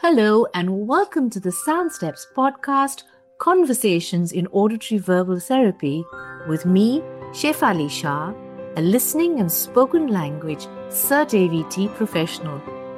Hello, and welcome to the Sound Steps podcast, Conversations in Auditory Verbal Therapy, with me, Shefali Shah, a listening and spoken language Cert AVT professional.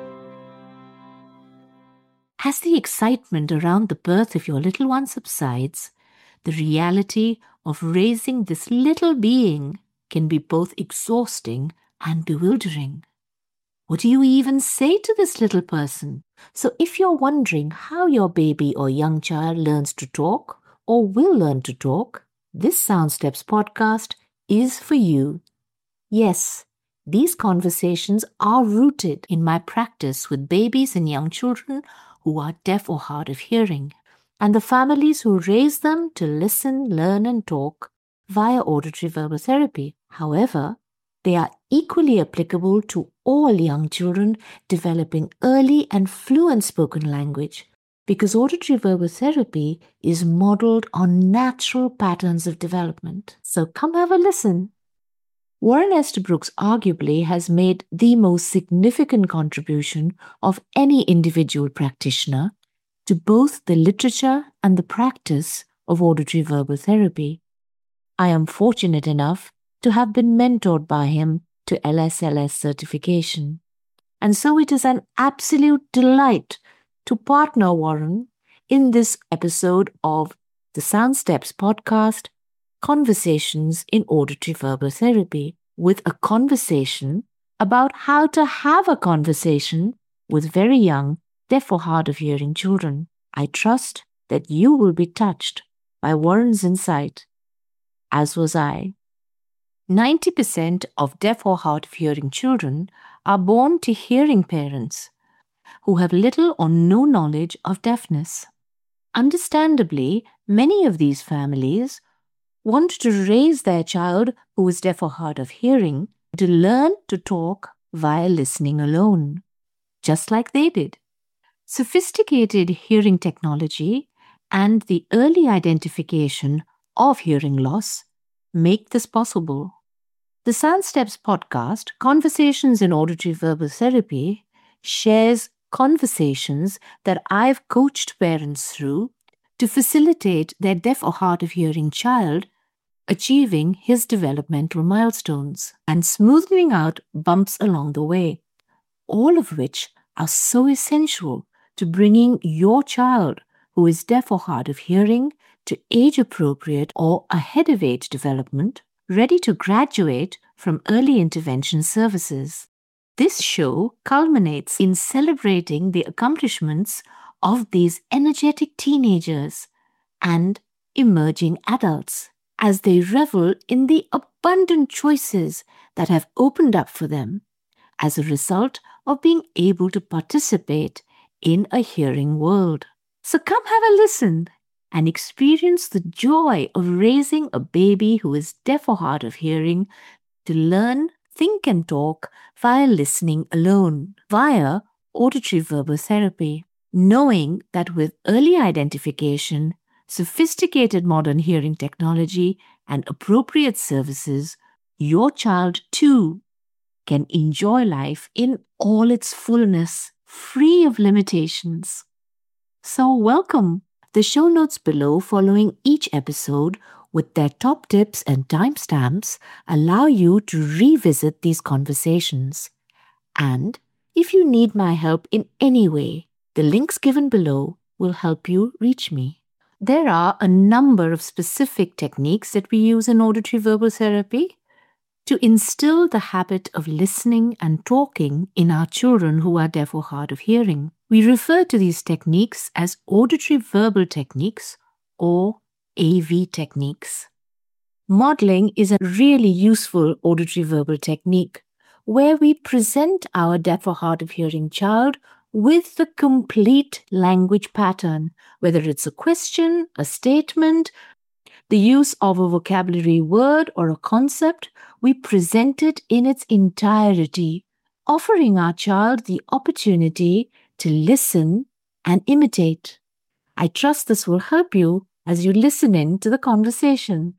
As the excitement around the birth of your little one subsides, the reality of raising this little being can be both exhausting and bewildering. What do you even say to this little person? So if you're wondering how your baby or young child learns to talk or will learn to talk, this Sound Steps podcast is for you. Yes, these conversations are rooted in my practice with babies and young children who are deaf or hard of hearing, and the families who raise them to listen, learn, and talk via auditory verbal therapy. However, they are equally applicable to all young children developing early and fluent spoken language, because auditory verbal therapy is modeled on natural patterns of development. So come have a listen. Warren Estabrooks arguably has made the most significant contribution of any individual practitioner to both the literature and the practice of auditory verbal therapy. I am fortunate enough to have been mentored by him to LSLS certification. And so it is an absolute delight to partner Warren in this episode of the Sound Steps podcast, Conversations in Auditory Verbal Therapy, with a conversation about how to have a conversation with very young, deaf or hard of hearing children. I trust that you will be touched by Warren's insight, as was I. 90% of deaf or hard of hearing children are born to hearing parents who have little or no knowledge of deafness. Understandably, many of these families want to raise their child who is deaf or hard of hearing to learn to talk via listening alone, just like they did. Sophisticated hearing technology and the early identification of hearing loss make this possible. The Sound Steps podcast, Conversations in Auditory Verbal Therapy, shares conversations that I've coached parents through to facilitate their deaf or hard of hearing child achieving his developmental milestones and smoothing out bumps along the way, all of which are so essential to bringing your child who is deaf or hard of hearing to age-appropriate or ahead of age development, ready to graduate from early intervention services. This show culminates in celebrating the accomplishments of these energetic teenagers and emerging adults as they revel in the abundant choices that have opened up for them as a result of being able to participate in a hearing world. So come have a listen and experience the joy of raising a baby who is deaf or hard of hearing to learn, think, and talk via listening alone, via auditory verbal therapy, knowing that with early identification, sophisticated modern hearing technology, and appropriate services, your child too can enjoy life in all its fullness, free of limitations. So welcome. The show notes below following each episode with their top tips and timestamps allow you to revisit these conversations. And if you need my help in any way, the links given below will help you reach me. There are a number of specific techniques that we use in auditory verbal therapy to instill the habit of listening and talking in our children who are deaf or hard of hearing. We refer to these techniques as auditory verbal techniques or AV techniques. Modeling is a really useful auditory verbal technique where we present our deaf or hard of hearing child with the complete language pattern, whether it's a question, a statement, the use of a vocabulary word or a concept. We present it in its entirety, offering our child the opportunity to listen and imitate. I trust this will help you as you listen in to the conversation.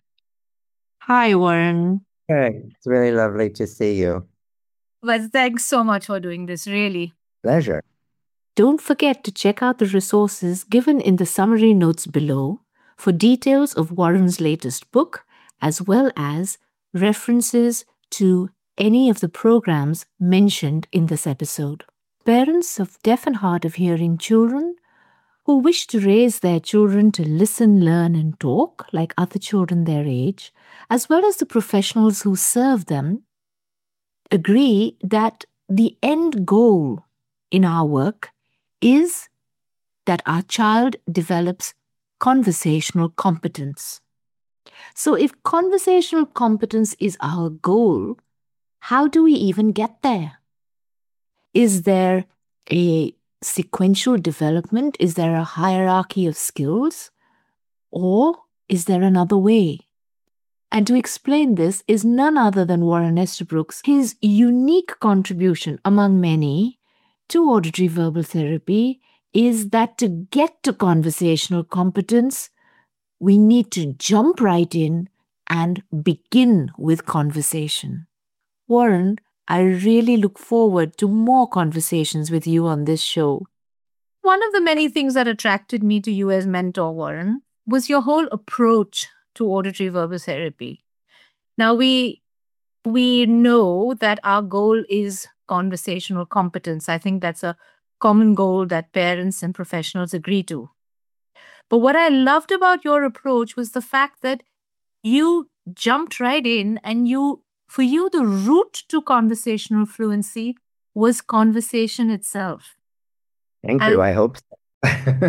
Hi, Warren. Hey, it's really lovely to see you. Well, thanks so much for doing this, really. Pleasure. Don't forget to check out the resources given in the summary notes below for details of Warren's latest book, as well as references to any of the programs mentioned in this episode. Parents of deaf and hard of hearing children who wish to raise their children to listen, learn, and talk like other children their age, as well as the professionals who serve them, agree that the end goal in our work is that our child develops conversational competence. So if conversational competence is our goal, how do we even get there? Is there a sequential development? Is there a hierarchy of skills? Or is there another way? And to explain this is none other than Warren Estabrooks. His unique contribution among many to auditory verbal therapy is that to get to conversational competence, we need to jump right in and begin with conversation. Warren, I really look forward to more conversations with you on this show. One of the many things that attracted me to you as mentor, Warren, was your whole approach to auditory verbal therapy. Now, we know that our goal is conversational competence. I think that's a common goal that parents and professionals agree to. But what I loved about your approach was the fact that you jumped right in and for you, the route to conversational fluency was conversation itself. Thank you. I hope so.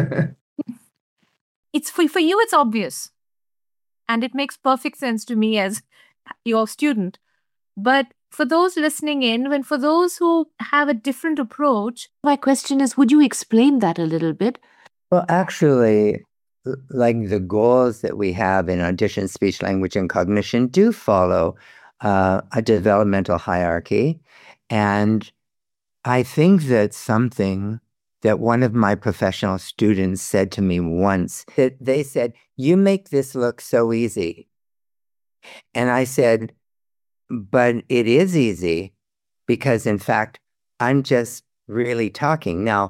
It's for you, it's obvious. And it makes perfect sense to me as your student. But for those listening in, and for those who have a different approach, my question is, would you explain that a little bit? Well, actually, like the goals that we have in audition, speech, language, and cognition do follow a developmental hierarchy. And I think that's something that one of my professional students said to me once. That they said, "You make this look so easy." And I said, "But it is easy because, in fact, I'm just really talking." Now,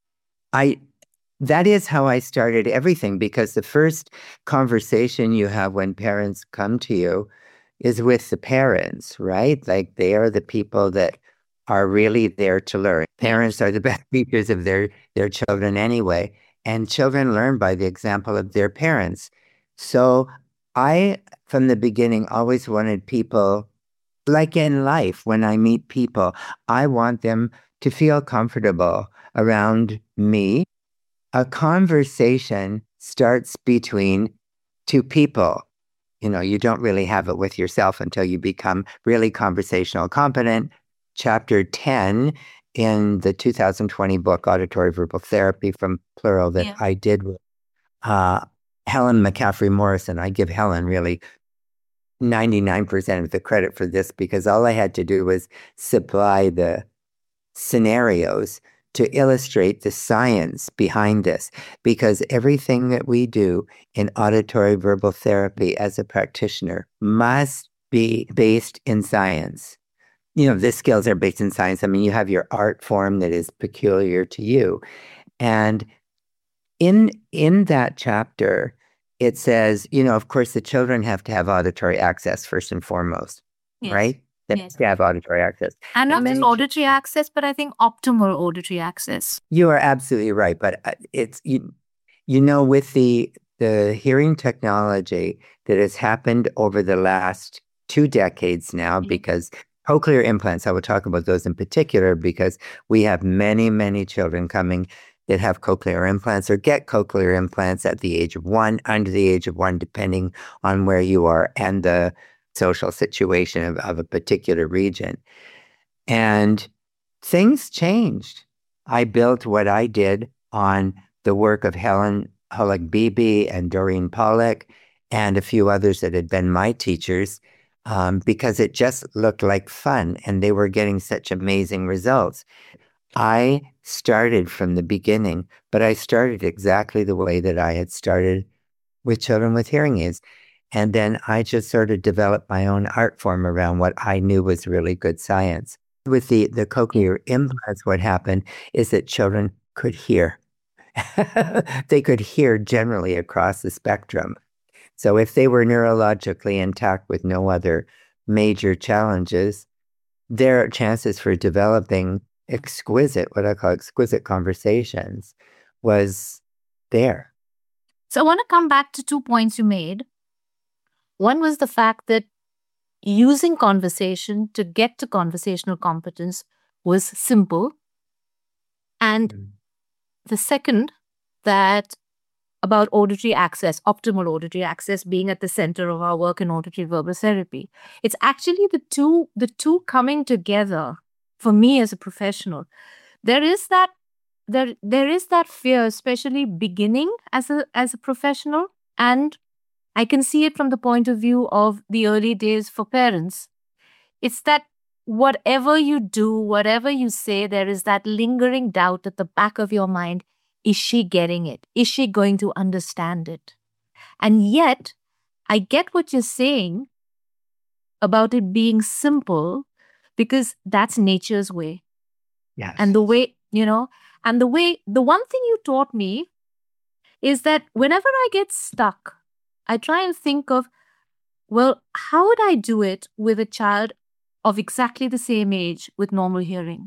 that is how I started everything, because the first conversation you have when parents come to you is with the parents, right? Like, they are the people that are really there to learn. Parents are the best teachers of their children anyway, and children learn by the example of their parents. So I, from the beginning, always wanted people, like in life, when I meet people, I want them to feel comfortable around me. A conversation starts between two people. You know, you don't really have it with yourself until you become really conversational competent. Chapter 10 in the 2020 book, Auditory Verbal Therapy from Plural, that I did with Helen McCaffrey Morrison. I give Helen really 99% of the credit for this, because all I had to do was supply the scenarios to illustrate the science behind this, because everything that we do in auditory verbal therapy as a practitioner must be based in science. You know, the skills are based in science. I mean, you have your art form that is peculiar to you. And in that chapter, it says, you know, of course, the children have to have auditory access first and foremost, right? They have to have auditory access. And not just auditory access, but I think optimal auditory access. You are absolutely right. But it's, you know, with the hearing technology that has happened over the last 2 decades now, because cochlear implants, I will talk about those in particular, because we have many, many children coming that have cochlear implants or get cochlear implants at the age of 1, under the age of 1, depending on where you are and the social situation of a particular region. And things changed. I built what I did on the work of Helen Hullock-Beebe and Doreen Pollock and a few others that had been my teachers, because it just looked like fun and they were getting such amazing results. I started from the beginning, but I started exactly the way that I had started with children with hearing aids. And then I just sort of developed my own art form around what I knew was really good science. With the cochlear implants, what happened is that children could hear. They could hear generally across the spectrum. So if they were neurologically intact with no other major challenges, their chances for developing what I call exquisite conversations was there. So I want to come back to 2 points you made. One was the fact that using conversation to get to conversational competence was simple. And the second, that about auditory access, optimal auditory access being at the center of our work in auditory verbal therapy. It's actually the two coming together for me as a professional. There is that fear, especially beginning as a professional, and I can see it from the point of view of the early days for parents. It's that whatever you do, whatever you say, there is that lingering doubt at the back of your mind. Is she getting it? Is she going to understand it? And yet, I get what you're saying about it being simple, because that's nature's way. Yes. And the way, the one thing you taught me is that whenever I get stuck, I try and think of, well, how would I do it with a child of exactly the same age with normal hearing?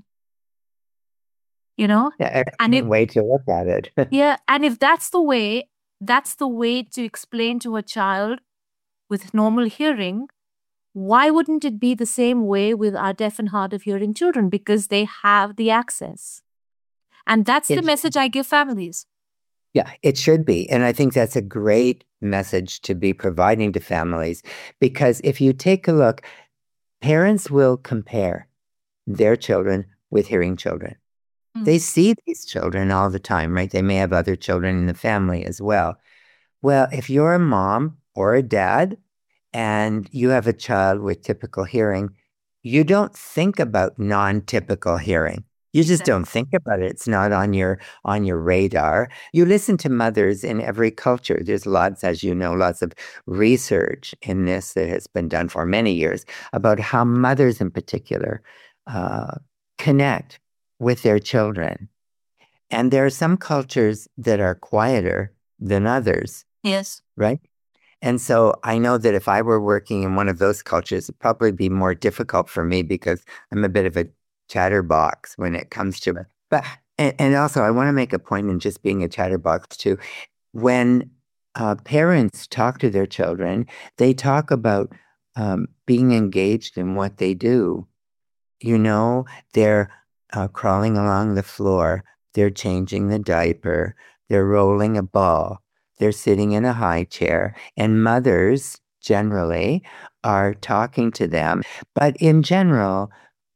Yeah, excellent way to look at it. Yeah, and if that's the way to explain to a child with normal hearing, why wouldn't it be the same way with our deaf and hard of hearing children? Because they have the access. And that's the message I give families. Yeah, it should be. And I think that's a great message to be providing to families, because if you take a look, parents will compare their children with hearing children. They see these children all the time, right? They may have other children in the family as well. Well, if you're a mom or a dad and you have a child with typical hearing, you don't think about non-typical hearing. You just don't think about it. It's not on your radar. You listen to mothers in every culture. There's lots, as you know, lots of research in this that has been done for many years about how mothers in particular connect with their children. And there are some cultures that are quieter than others. Yes. Right? And so I know that if I were working in one of those cultures, it'd probably be more difficult for me because I'm a bit of a chatterbox when it comes to it. But and also I want to make a point in just being a chatterbox too. When parents talk to their children, they talk about being engaged in what they do. They're crawling along the floor, they're changing the diaper, they're rolling a ball, they're sitting in a high chair, and mothers generally are talking to them. But in general,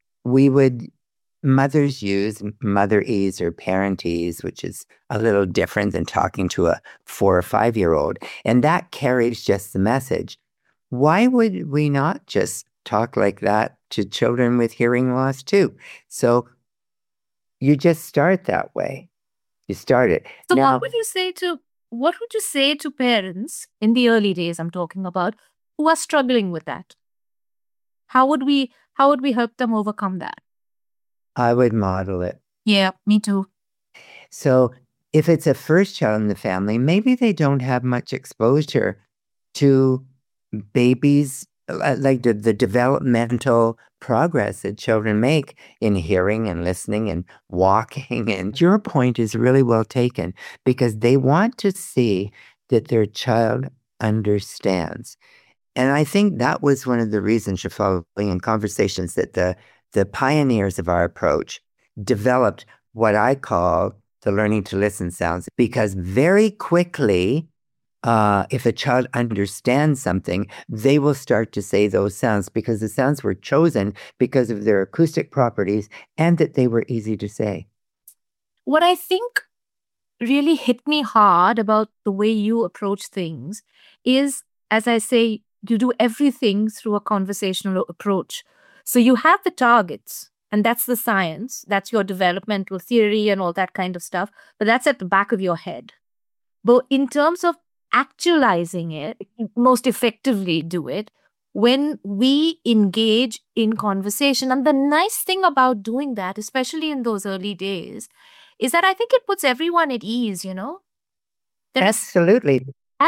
mothers use motherese or parentese, which is a little different than talking to a 4 or 5-year-old. And that carries just the message. Why would we not just talk like that to children with hearing loss too? So you just start that way. You start it. So what would you say to parents in the early days I'm talking about who are struggling with that? How would we help them overcome that? I would model it. Yeah, me too. So if it's a first child in the family, maybe they don't have much exposure to babies, like the developmental progress that children make in hearing and listening and walking. And your point is really well taken, because they want to see that their child understands. And I think that was one of the reasons, Shefali, in conversations, that the pioneers of our approach developed what I call the learning to listen sounds, because very quickly, if a child understands something, they will start to say those sounds, because the sounds were chosen because of their acoustic properties and that they were easy to say. What I think really hit me hard about the way you approach things is, as I say, you do everything through a conversational approach. So you have the targets, and that's the science, that's your developmental theory and all that kind of stuff, but that's at the back of your head. But in terms of actualizing it, most effectively do it when we engage in conversation. And the nice thing about doing that, especially in those early days, is that I think it puts everyone at ease, There is, Absolutely.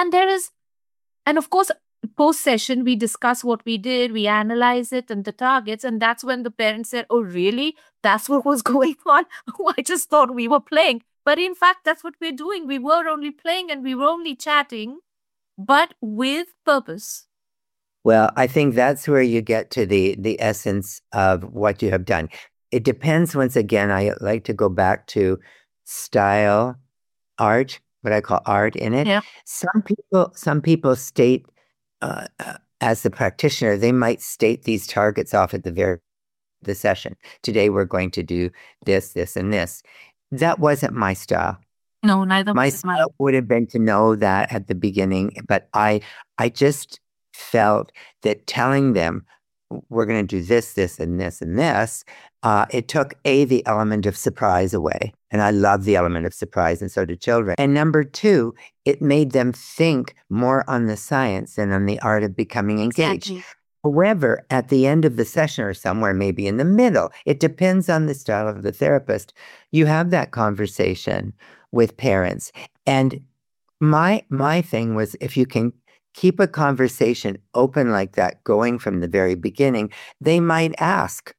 and of course, post-session, we discuss what we did, we analyze it and the targets, and that's when the parents said, oh, really? That's what was going on? I just thought we were playing. But in fact, that's what we're doing. We were only playing and we were only chatting, but with purpose. Well, I think that's where you get to the essence of what you have done. It depends, once again, I like to go back to style, art, what I call art in it. Yeah. Some people state, as the practitioner, they might state these targets off at the session. Today we're going to do this, this, and this. That wasn't my style. No, neither My was mine. style would have been to know that at the beginning, but I just felt that telling them we're going to do this, this, and this, and this, it took the element of surprise away. And I love the element of surprise, and so do children. And number two, it made them think more on the science than on the art of becoming engaged. Exactly. However, at the end of the session or somewhere, maybe in the middle, it depends on the style of the therapist, you have that conversation with parents. And my thing was, if you can keep a conversation open like that, going from the very beginning, they might ask,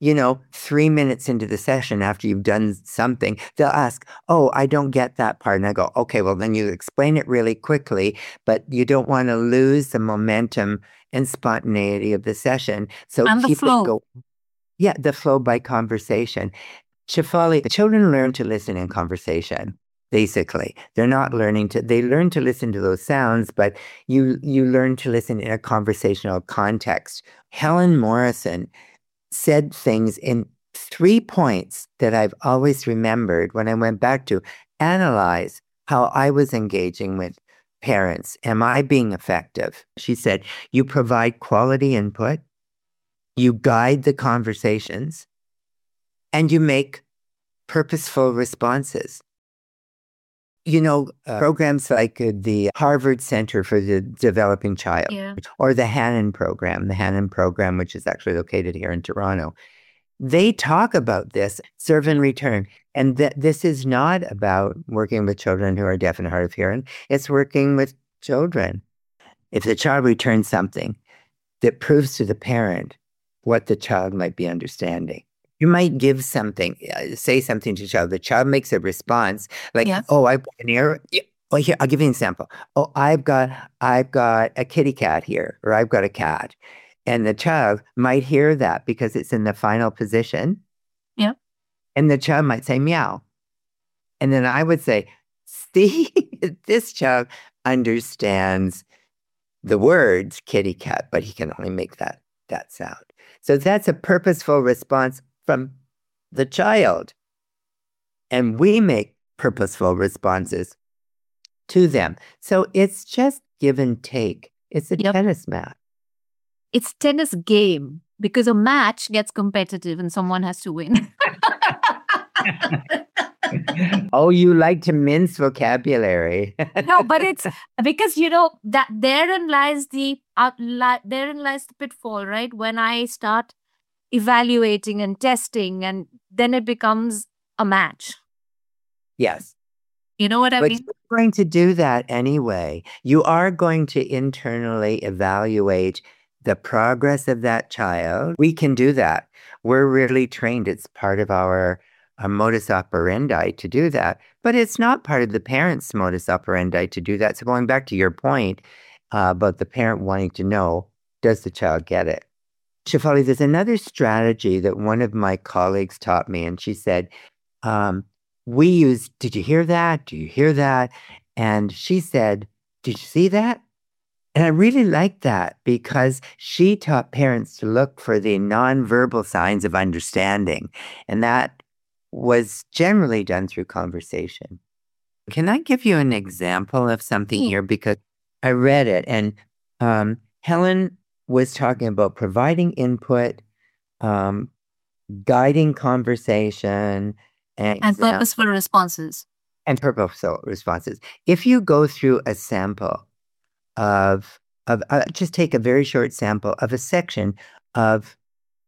3 minutes into the session after you've done something, they'll ask, oh, I don't get that part. And I go, okay, well, then you explain it really quickly, but you don't want to lose the momentum and spontaneity of the session. So And the keep flow. it going. Yeah, the flow by conversation. Shefali, the children learn to listen in conversation. Basically, they learn to listen to those sounds, but you learn to listen in a conversational context. Helen Morrison said things in 3 points that I've always remembered when I went back to analyze how I was engaging with parents. Am I being effective? She said, you provide quality input, you guide the conversations, and you make purposeful responses. Programs like the Harvard Center for the Developing Child, Yeah. or the Hannon program, which is actually located here in Toronto, they talk about this, serve and return. And this is not about working with children who are deaf and hard of hearing. It's working with children. If the child returns something that proves to the parent what the child might be understanding, you might give something, say something to the child. The child makes a response like, Yes. oh, I've got an ear. Well, here, I'll give you an example. Oh, I've got a kitty cat here, or I've got a cat. And the child might hear that because it's in the final position. Yeah. And the child might say meow. And then I would say, see, this child understands the words kitty cat, but he can only make that sound. So that's a purposeful response from the child. And we make purposeful responses to them. So it's just give and take. It's a Yep. tennis match. It's tennis game, because a match gets competitive and someone has to win. Oh, you like to mince vocabulary. No, but it's because that therein lies the pitfall, right? When I start evaluating and testing, and then it becomes a match. Yes. You know what I But mean? you're going to do that anyway. You are going to internally evaluate the progress of that child. We can do that. We're really trained. It's part of our modus operandi to do that. But it's not part of the parent's modus operandi to do that. So going back to your point about the parent wanting to know, does the child get it? Shefali, there's another strategy that one of my colleagues taught me, and she said, we use, did you hear that? Do you hear that? And she said, did you see that? And I really liked that because she taught parents to look for the nonverbal signs of understanding. And that was generally done through conversation. Can I give you an example of something here? Because I read it, and Helen was talking about providing input, guiding conversation, And purposeful responses. And purposeful responses. If you go through a sample of just take a very short sample of a section of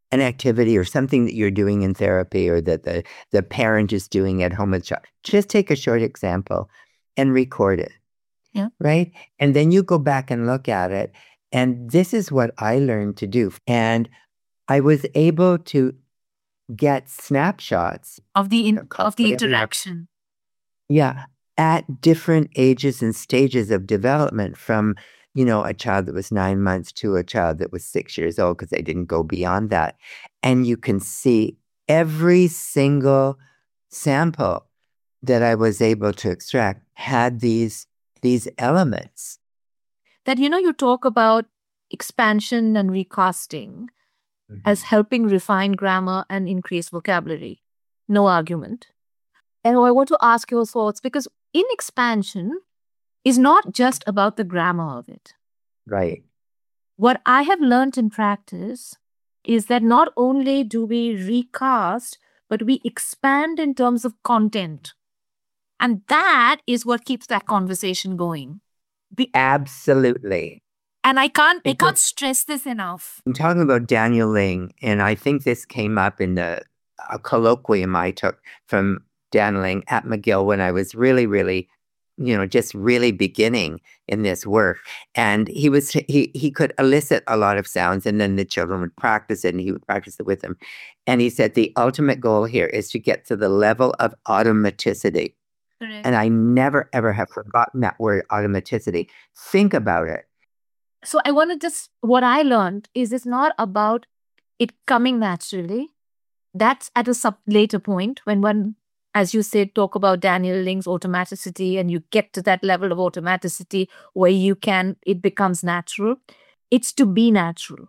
an activity or something that you're doing in therapy or that the parent is doing at home with child. Just take a short example and record it. Yeah. Right? And then you go back and look at it. And this is what I learned to do. And I was able to get snapshots of the interaction. Yeah, at different ages and stages of development, from a child that was 9 months to a child that was 6 years old, because they didn't go beyond that. And you can see every single sample that I was able to extract had these elements. That, you talk about expansion and recasting as helping refine grammar and increase vocabulary. No argument. And I want to ask your thoughts, because in expansion is not just about the grammar of it. Right. What I have learned in practice is that not only do we recast, but we expand in terms of content. And that is what keeps that conversation going. Absolutely. And I can't stress this enough. I'm talking about Daniel Ling, and I think this came up in a colloquium I took from Daniel Ling at McGill when I was really, really, just really beginning in this work. And he could elicit a lot of sounds, and then the children would practice it, and he would practice it with them. And he said the ultimate goal here is to get to the level of automaticity. Correct. And I never, ever have forgotten that word, automaticity. Think about it. So I want to what I learned is it's not about it coming naturally. That's at a later point when one, as you said, talk about Daniel Ling's automaticity, and you get to that level of automaticity where it becomes natural. It's to be natural.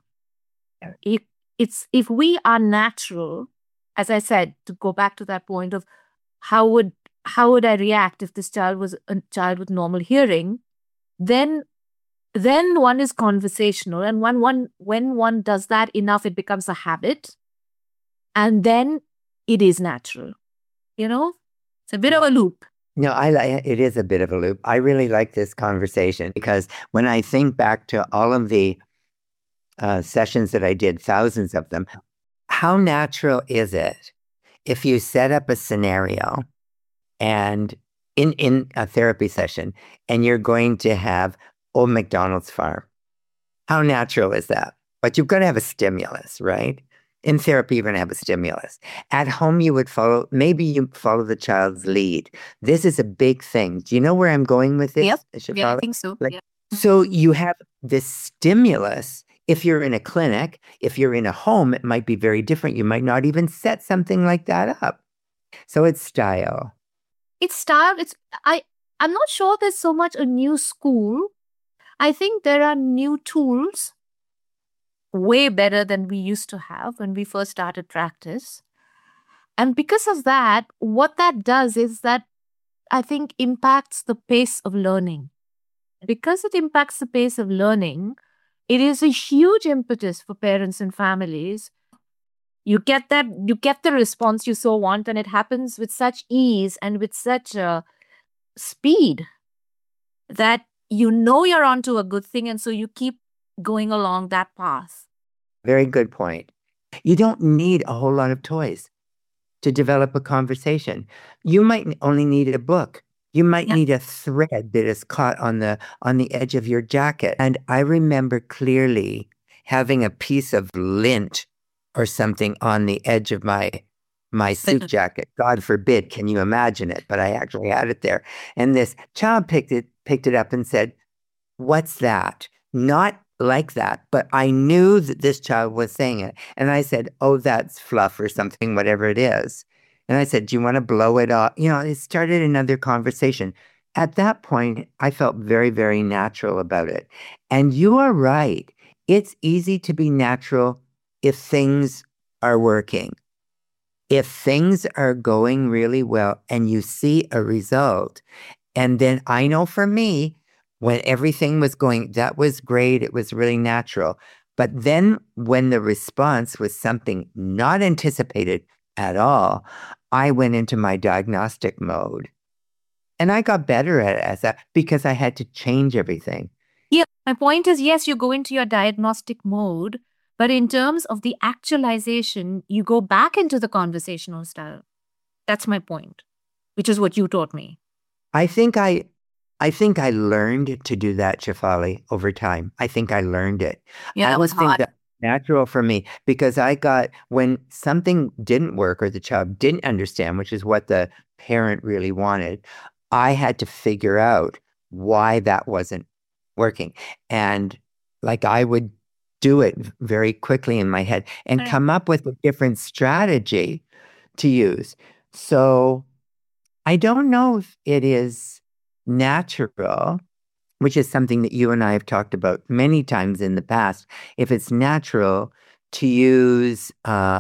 If we are natural, as I said, to go back to that point of how would I react if this child was a child with normal hearing, then one is conversational, and when one does that enough, it becomes a habit, and then it is natural. It's a bit of a loop. No, it is a bit of a loop. I really like this conversation because when I think back to all of the sessions that I did, thousands of them, how natural is it if you set up a scenario and in a therapy session and you're going to have Old MacDonald's farm? How natural is that? But you've got to have a stimulus, right? In therapy, you're going to have a stimulus. At home, you follow the child's lead. This is a big thing. Do you know where I'm going with this? Yep. Yeah, I think so. So you have this stimulus. If you're in a clinic, if you're in a home, it might be very different. You might not even set something like that up. So it's style. It's style. I'm not sure there's so much a new school. I think there are new tools, way better than we used to have when we first started practice. And because of that, what that does is that I think impacts the pace of learning. Because it impacts the pace of learning, it is a huge impetus for parents and families. You get the response you so want, and it happens with such ease and with such speed that you're onto a good thing, and so you keep going along that path. Very good point. You don't need a whole lot of toys to develop a conversation. You might only need a book. You might need a thread that is caught on the edge of your jacket. And I remember clearly having a piece of lint or something on the edge of my suit jacket. God forbid, can you imagine it? But I actually had it there. And this child picked it up and said, "What's that?" Not like that, but I knew that this child was saying it. And I said, "Oh, that's fluff or something, whatever it is." And I said, "Do you want to blow it off?" It started another conversation. At that point, I felt very, very natural about it. And you are right. It's easy to be natural if things are working. If things are going really well and you see a result. And then I know for me, when everything was going, that was great. It was really natural. But then when the response was something not anticipated at all, I went into my diagnostic mode. And I got better at it as that because I had to change everything. Yeah, my point is, yes, you go into your diagnostic mode, But in terms of the actualization, you go back into the conversational style. That's my point, which is what you taught me. I think I learned to do that, Shefali, over time. I think I learned it. Yeah, I that was always think hard. that natural for me because when something didn't work or the child didn't understand, which is what the parent really wanted, I had to figure out why that wasn't working. And like I would do it very quickly in my head and Correct. come up with a different strategy to use. So I don't know if it is natural, which is something that you and I have talked about many times in the past, if it's natural to use,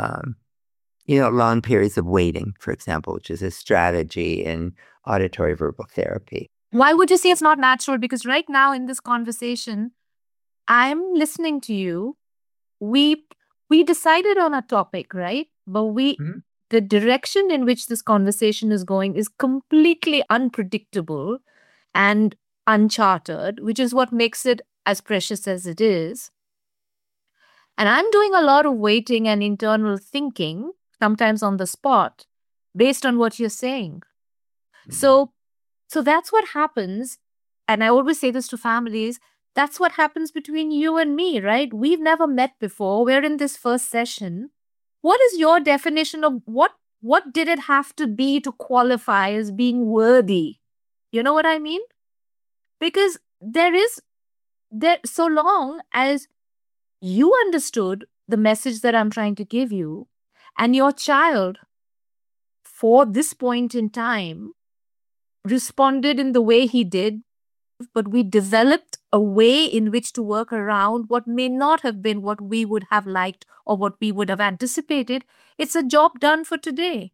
long periods of waiting, for example, which is a strategy in auditory verbal therapy. Why would you say it's not natural? Because right now in this conversation, I'm listening to you. We decided on a topic, right? But Mhm. the direction in which this conversation is going is completely unpredictable and uncharted, which is what makes it as precious as it is. And I'm doing a lot of waiting and internal thinking, sometimes on the spot, based on what you're saying. So that's what happens. And I always say this to families. That's what happens between you and me, right? We've never met before. We're in this first session. What is your definition of what did it have to be to qualify as being worthy? You know what I mean? Because so long as you understood the message that I'm trying to give you, and your child, for this point in time, responded in the way he did, but we developed a way in which to work around what may not have been what we would have liked or what we would have anticipated. It's a job done for today.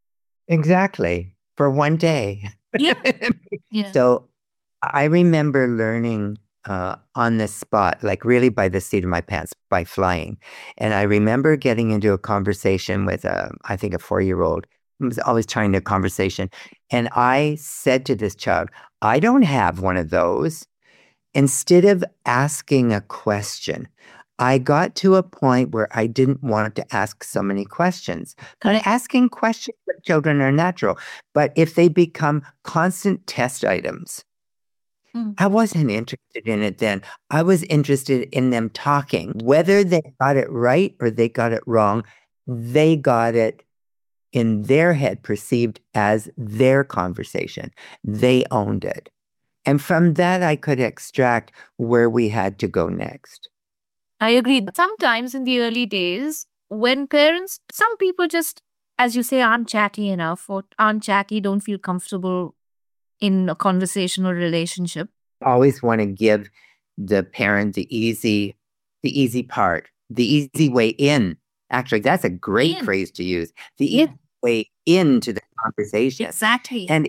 Exactly. For one day. Yeah. Yeah. So I remember learning on the spot, like really by the seat of my pants, by flying. And I remember getting into a conversation with, I think, a 4-year-old who was always trying to conversation. And I said to this child, I don't have one of those. Instead of asking a question, I got to a point where I didn't want to ask so many questions. But Correct. asking questions with children are natural. But if they become constant test items, I wasn't interested in it then. I was interested in them talking. Whether they got it right or they got it wrong, they got it in their head perceived as their conversation. They owned it. And from that, I could extract where we had to go next. I agree. Sometimes in the early days, when parents, some people just, as you say, aren't chatty enough or aren't chatty, don't feel comfortable in a conversational relationship. Always want to give the parent the easy part, the easy way in. Actually, that's a great In. phrase to use. The easy way into the conversation. Exactly. And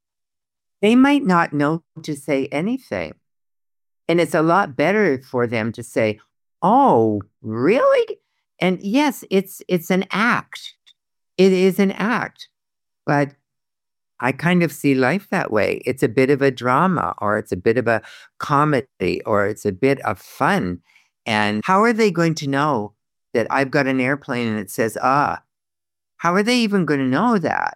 they might not know to say anything. And it's a lot better for them to say, oh, really? And yes, it's an act. It is an act. But I kind of see life that way. It's a bit of a drama, or it's a bit of a comedy, or it's a bit of fun. And how are they going to know that I've got an airplane and it says, ah? How are they even going to know that?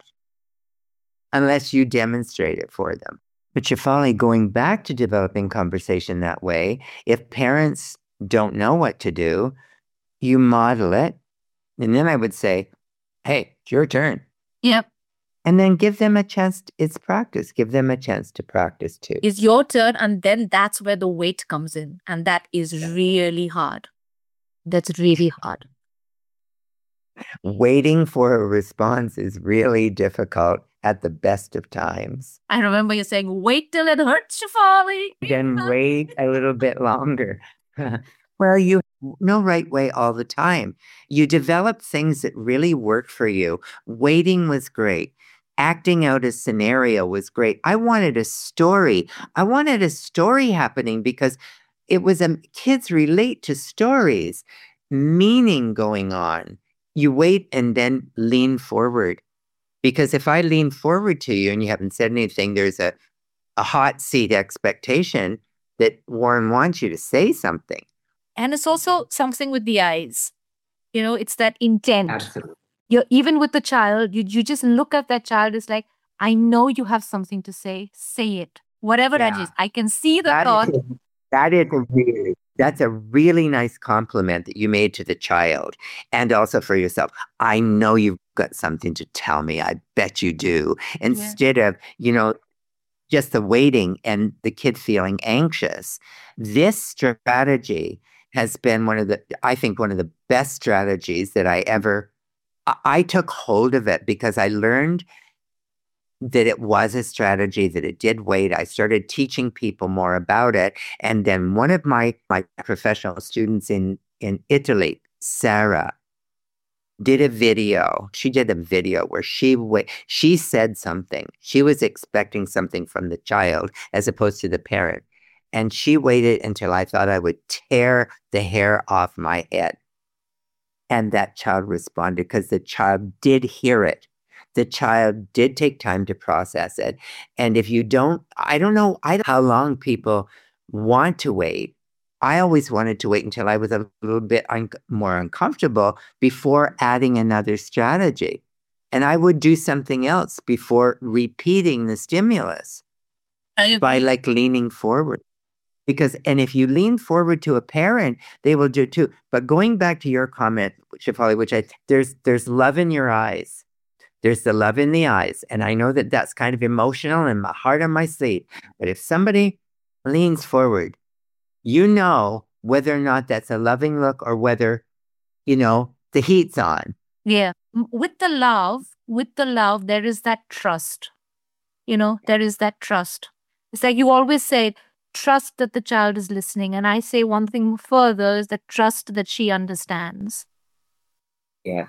Unless you demonstrate it for them. But Shefali, going back to developing conversation that way, if parents don't know what to do, you model it. And then I would say, hey, it's your turn. Yep. And then give them a chance. It's practice. Give them a chance to practice too. It's your turn. And then that's where the wait comes in. And that is really hard. That's really hard. Waiting for a response is really difficult at the best of times. I remember you saying, wait till it hurts, Shefali. Then wait a little bit longer. Well, you no right way all the time. You develop things that really work for you. Waiting was great. Acting out a scenario was great. I wanted a story. I wanted a story happening because it was kids relate to stories, meaning going on. You wait and then lean forward. Because if I lean forward to you and you haven't said anything, there's a hot seat expectation that Warren wants you to say something. And it's also something with the eyes. It's that intent. Absolutely. Even with the child, you just look at that child. It's like, I know you have something to say. Say it. Whatever that Yeah. is. I can see the That thought. that's a really nice compliment that you made to the child and also for yourself. I know you've got something to tell me. I bet you do. Instead of, just the waiting and the kid feeling anxious. This strategy has been one of the best strategies that I took hold of it because I learned that it was a strategy, that it did wait. I started teaching people more about it. And then one of my professional students in Italy, Sarah, did a video. She did a video where she said something. She was expecting something from the child as opposed to the parent. And she waited until I thought I would tear the hair off my head. And that child responded because the child did hear it. The child did take time to process it. And if you don't, I don't know how long people want to wait. I always wanted to wait until I was a little bit more uncomfortable before adding another strategy. And I would do something else before repeating the stimulus by leaning forward. And if you lean forward to a parent, they will do too. But going back to your comment, Shefali, which there's love in your eyes. There's the love in the eyes. And I know that that's kind of emotional and my heart on my sleeve. But if somebody leans forward, you know whether or not that's a loving look or whether, the heat's on. Yeah. With the love, there is that trust. There is that trust. It's like you always say, trust that the child is listening. And I say one thing further is the trust that she understands. Yeah.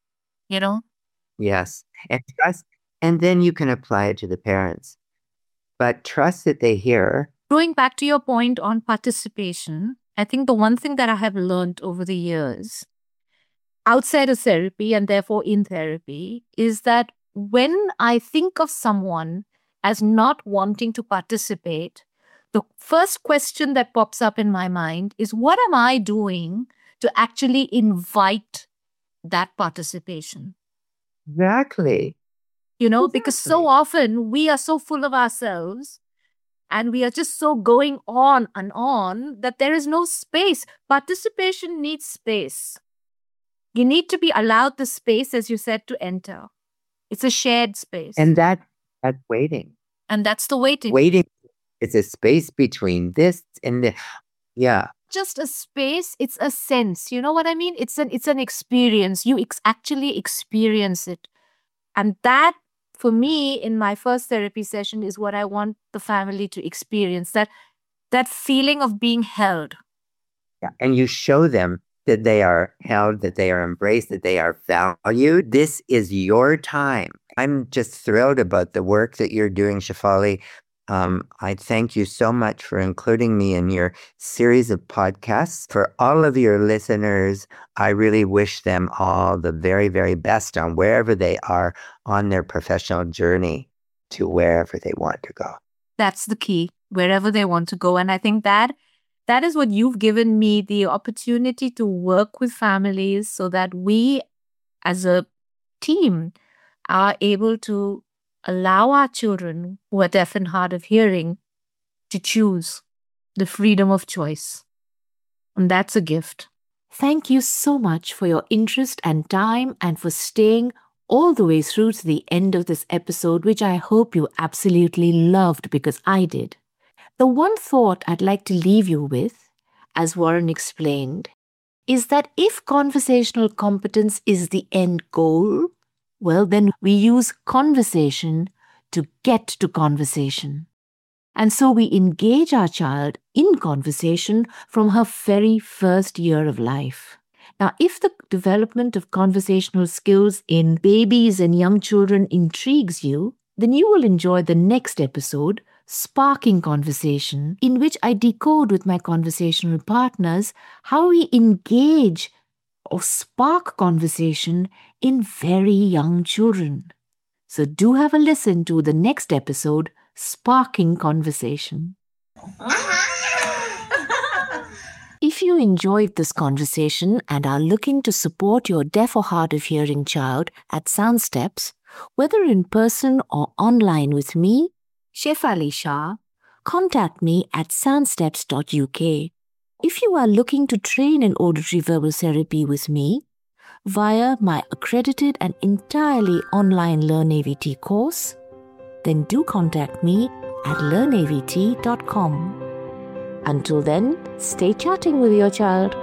Yes. And trust, and then you can apply it to the parents. But trust that they hear. Going back to your point on participation, I think the one thing that I have learned over the years, outside of therapy and therefore in therapy, is that when I think of someone as not wanting to participate, the first question that pops up in my mind is, what am I doing to actually invite that participation? Exactly. Because so often we are so full of ourselves and we are just so going on and on that there is no space. Participation needs space. You need to be allowed the space, as you said, to enter. It's a shared space. And that's waiting. And that's the waiting. Waiting is a space between this and the, yeah. Just a space, it's a sense. You know what I mean? It's an experience. You actually experience it. And that, for me, in my first therapy session, is what I want the family to experience. That feeling of being held. Yeah. And you show them that they are held, that they are embraced, that they are valued. This is your time. I'm just thrilled about the work that you're doing, Shefali. I thank you so much for including me in your series of podcasts. For all of your listeners, I really wish them all the very, very best on wherever they are on their professional journey to wherever they want to go. That's the key, wherever they want to go. And I think that is what you've given me, the opportunity to work with families so that we as a team are able to allow our children who are deaf and hard of hearing to choose the freedom of choice. And that's a gift. Thank you so much for your interest and time and for staying all the way through to the end of this episode, which I hope you absolutely loved because I did. The one thought I'd like to leave you with, as Warren explained, is that if conversational competence is the end goal, well, then we use conversation to get to conversation. And so we engage our child in conversation from her very first year of life. Now, if the development of conversational skills in babies and young children intrigues you, then you will enjoy the next episode, Sparking Conversation, in which I decode with my conversational partners how we engage or spark conversation in very young children. So do have a listen to the next episode, Sparking Conversation. If you enjoyed this conversation and are looking to support your deaf or hard of hearing child at SoundSteps, whether in person or online with me, Shefali Shah, contact me at soundsteps.uk. If you are looking to train in auditory verbal therapy with me via my accredited and entirely online LearnAVT course, then do contact me at learnavt.com. Until then, stay chatting with your child.